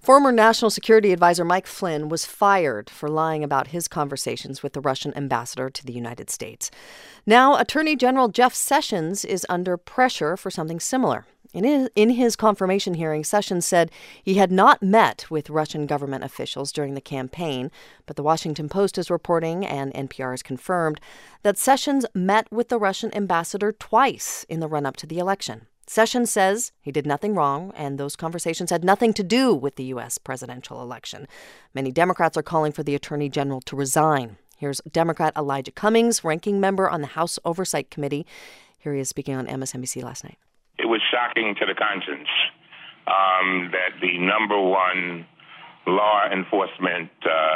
Former National Security Advisor Mike Flynn was fired for lying about his conversations with the Russian ambassador to the United States. Now, Attorney General Jeff Sessions is under pressure for something similar. In his confirmation hearing, Sessions said he had not met with Russian government officials during the campaign, but the Washington Post is reporting, and NPR has confirmed, that Sessions met with the Russian ambassador twice in the run-up to the election. Sessions says he did nothing wrong, and those conversations had nothing to do with the U.S. presidential election. Many Democrats are calling for the Attorney General to resign. Here's Democrat Elijah Cummings, ranking member on the House Oversight Committee. Here he is speaking on MSNBC last night. It was shocking to the conscience that the number one law enforcement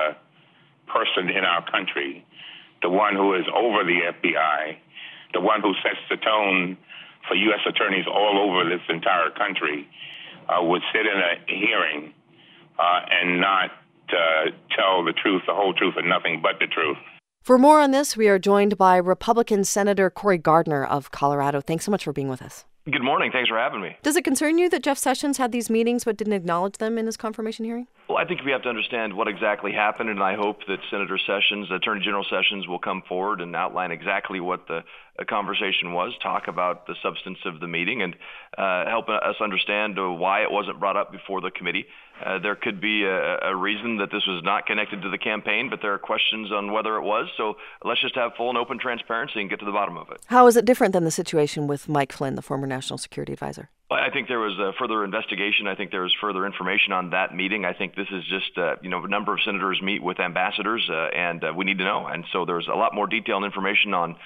person in our country, the one who is over the FBI, the one who sets the tone for U.S. attorneys all over this entire country, would sit in a hearing and not tell the truth, the whole truth, and nothing but the truth. For more on this, we are joined by Republican Senator Cory Gardner of Colorado. Thanks so much for being with us. Good morning. Thanks for having me. Does it concern you that Jeff Sessions had these meetings but didn't acknowledge them in his confirmation hearing? Well, I think we have to understand what exactly happened, and I hope that Senator Sessions, Attorney General Sessions, will come forward and outline exactly what the conversation was, talk about the substance of the meeting, and help us understand why it wasn't brought up before the committee. There could be a reason that this was not connected to the campaign, but there are questions on whether it was. So let's just have full and open transparency and get to the bottom of it. How is it different than the situation with Mike Flynn, the former National Security Advisor? I think there was a further investigation. I think there was further information on that meeting. I think this is just, a number of senators meet with ambassadors, and we need to know. And so there's a lot more detail and information on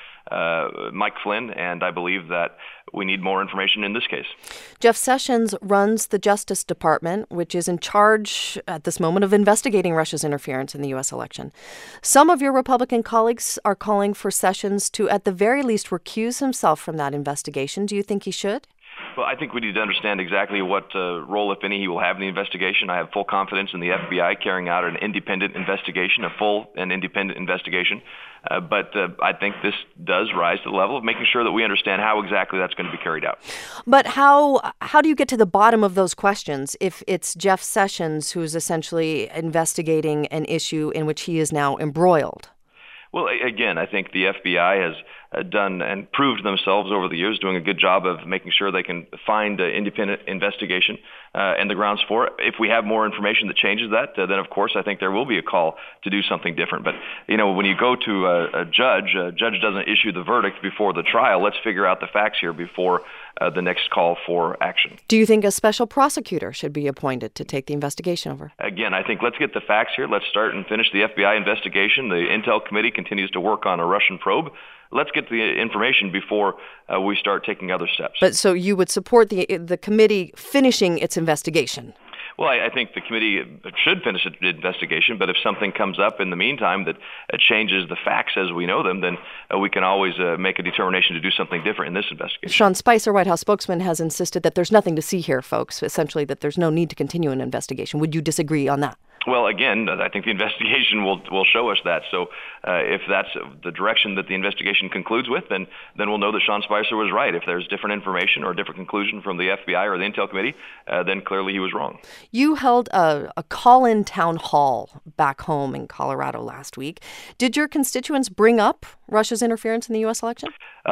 Mike Flynn, and I believe that we need more information in this case. Jeff Sessions runs the Justice Department, which is in charge at this moment of investigating Russia's interference in the U.S. election. Some of your Republican colleagues are calling for Sessions to, at the very least, recuse himself from that investigation. Do you think he should? Well, I think we need to understand exactly what role, if any, he will have in the investigation. I have full confidence in the FBI carrying out an independent investigation, a full and independent investigation. But I think this does rise to the level of making sure that we understand how exactly that's going to be carried out. But how do you get to the bottom of those questions if it's Jeff Sessions who's essentially investigating an issue in which he is now embroiled? Well, again, I think the FBI has done and proved themselves over the years doing a good job of making sure they can find independent investigation and the grounds for it. If we have more information that changes that, then of course I think there will be a call to do something different. But when you go to a judge doesn't issue the verdict before the trial. Let's figure out the facts here before the next call for action. Do you think a special prosecutor should be appointed to take the investigation over? Again, I think let's get the facts here. Let's start and finish the FBI investigation. The Intel Committee continues to work on a Russian probe. Let's get the information before we start taking other steps. But so you would support the committee finishing its investigation? Well, I think the committee should finish its investigation, but if something comes up in the meantime that changes the facts as we know them, then we can always make a determination to do something different in this investigation. Sean Spicer, White House spokesman, has insisted that there's nothing to see here, folks, essentially that there's no need to continue an investigation. Would you disagree on that? Well, again, I think the investigation will show us that. So if that's the direction that the investigation concludes with, then we'll know that Sean Spicer was right. If there's different information or a different conclusion from the FBI or the Intel Committee, then clearly he was wrong. You held a call-in town hall back home in Colorado last week. Did your constituents bring up Russia's interference in the U.S. election?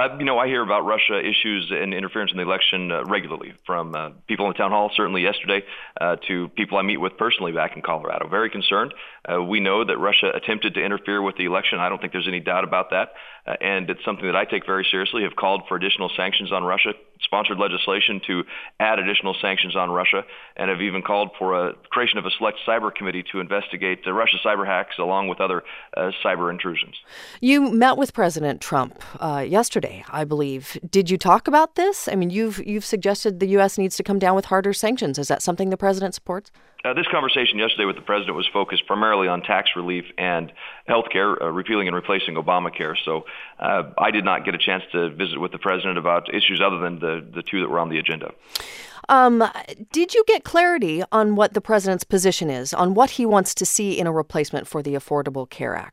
I hear about Russia issues and interference in the election regularly from people in the town hall, certainly yesterday, to people I meet with personally back in Colorado. Very concerned. We know that Russia attempted to interfere with the election. I don't think there's any doubt about that. And it's something that I take very seriously. Have called for additional sanctions on Russia, sponsored legislation to add additional sanctions on Russia, and have even called for a creation of a select cyber committee to investigate the Russia cyber hacks along with other cyber intrusions. You met with President Trump yesterday, I believe. Did you talk about this? I mean, you've suggested the U.S. needs to come down with harder sanctions. Is that something the president supports? This conversation yesterday with the president was focused primarily on tax relief and health care, repealing and replacing Obamacare. So I did not get a chance to visit with the president about issues other than the two that were on the agenda. Did you get clarity on what the president's position is, on what he wants to see in a replacement for the Affordable Care Act?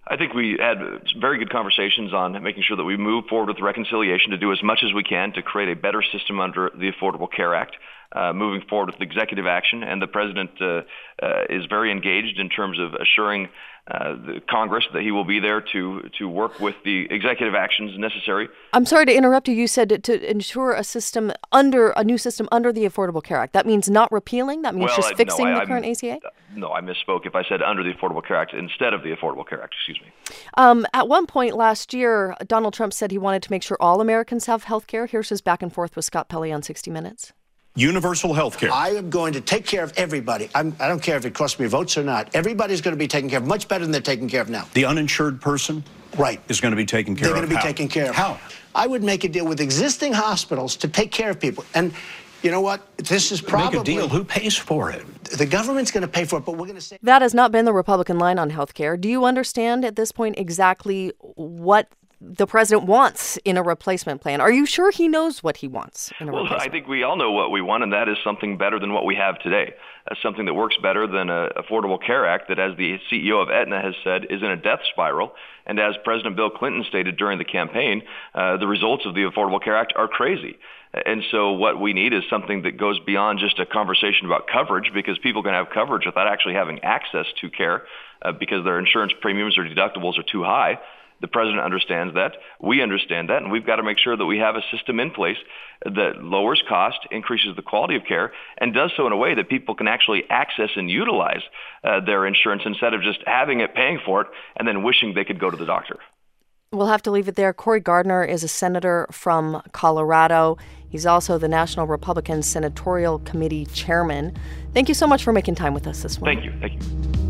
I think we had very good conversations on making sure that we move forward with reconciliation to do as much as we can to create a better system under the Affordable Care Act, moving forward with executive action. And the president is very engaged in terms of assuring the Congress that he will be there to work with the executive actions necessary. I'm sorry to interrupt you. You said to ensure a new system under the Affordable Care Act. That means not repealing? That means just fixing the current ACA? No, I misspoke if I said under the Affordable Care Act instead of the Affordable Care Act. Excuse me. At one point last year, Donald Trump said he wanted to make sure all Americans have health care. Here's his back and forth with Scott Pelley on 60 Minutes. Universal health care. I am going to take care of everybody. I don't care if it costs me votes or not. Everybody's going to be taken care of much better than they're taken care of now. The uninsured person is going to be taken care of. They're going to be taken care of. How? I would make a deal with existing hospitals to take care of people. And you know what? This is probably... Make a deal. Who pays for it? The government's going to pay for it, but we're going to say... That has not been the Republican line on health care. Do you understand at this point exactly what the president wants in a replacement plan? Are you sure he knows what he wants in a replacement? Well, I think we all know what we want, and that is something better than what we have today. Something that works better than an Affordable Care Act that, as the CEO of Aetna has said, is in a death spiral. And as President Bill Clinton stated during the campaign, the results of the Affordable Care Act are crazy. And so what we need is something that goes beyond just a conversation about coverage, because people can have coverage without actually having access to care because their insurance premiums or deductibles are too high. The president understands that. We understand that. And we've got to make sure that we have a system in place that lowers cost, increases the quality of care, and does so in a way that people can actually access and utilize their insurance instead of just having it, paying for it, and then wishing they could go to the doctor. We'll have to leave it there. Cory Gardner is a senator from Colorado. He's also the National Republican Senatorial Committee chairman. Thank you so much for making time with us this morning. Thank you.